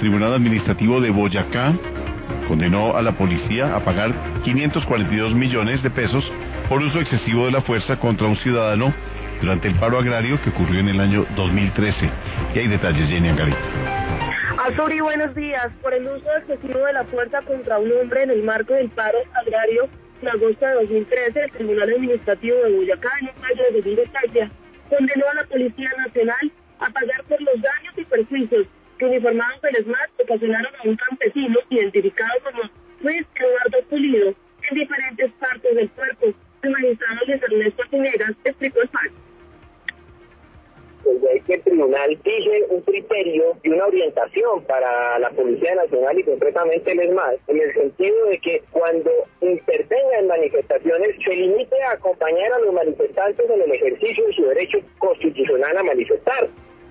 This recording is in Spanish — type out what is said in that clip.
Tribunal Administrativo de Boyacá condenó a la policía a pagar 542 millones de pesos por uso excesivo de la fuerza contra un ciudadano durante el paro agrario que ocurrió en el año 2013. Y hay detalles, Jenny Angarita. Azuri, buenos días. Por el uso excesivo de la fuerza contra un hombre en el marco del paro agrario en agosto de 2013, el Tribunal Administrativo de Boyacá, en un fallo de segunda instancia, condenó a la Policía Nacional a pagar por los daños y perjuicios que uniformados del ESMAD ocasionaron a un campesino identificado como Luis Eduardo Pulido en diferentes partes del cuerpo. El magistrado Luis Ernesto Pinegas explicó el fallo. Pues que el tribunal fije un criterio y una orientación para la Policía Nacional y concretamente el ESMAD, en el sentido de que cuando intervenga en manifestaciones se limite a acompañar a los manifestantes en el ejercicio de su derecho constitucional a manifestar.